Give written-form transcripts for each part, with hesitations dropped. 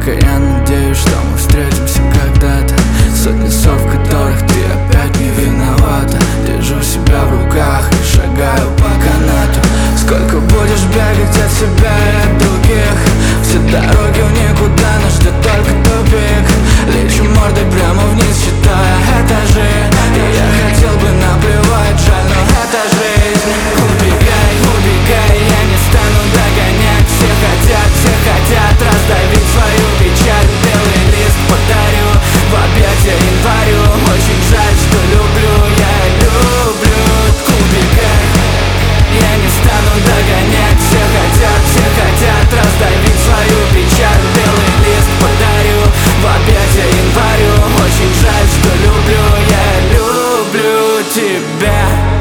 Только я надеюсь, что мы встретимся когда-то. Сотни слов, в которых ты опять не виновата. Держу себя в руках и шагаю по канату. Сколько будешь бегать от себя и от других? Все дороги в никуда, нас ждет только тупик. Лечу мордой прямо вниз, считая этажи. И я хотел бы наплевать, жаль, но это жизнь. Убегай, убегай, я не стану догонять. Все хотят раздавить свою печаль. Белый лист подарю в объятия январю. Очень жаль, что люблю, я люблю. Убегай, я не стану догонять. Все хотят раздавить свою печаль. Белый лист подарю в объятия январю. Очень жаль, что люблю, я люблю тебя.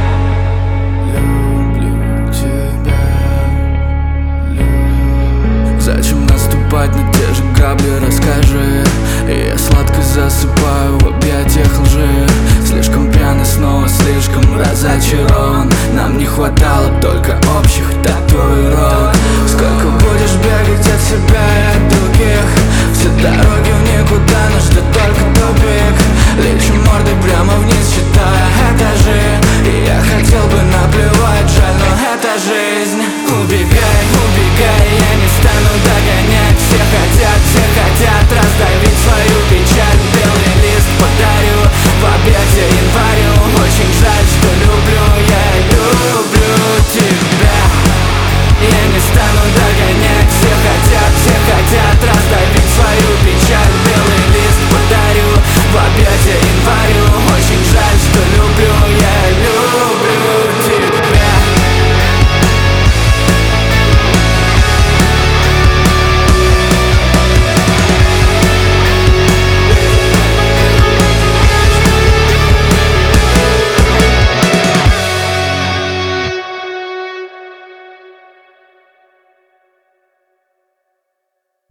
Люблю тебя. Зачем наступать на те же грабли, расскажи. И я сладко засыпаю в объятиях лжи. Слишком пьяный, снова слишком разочарован. Нам не хватало только общих татуировок. Сколько будешь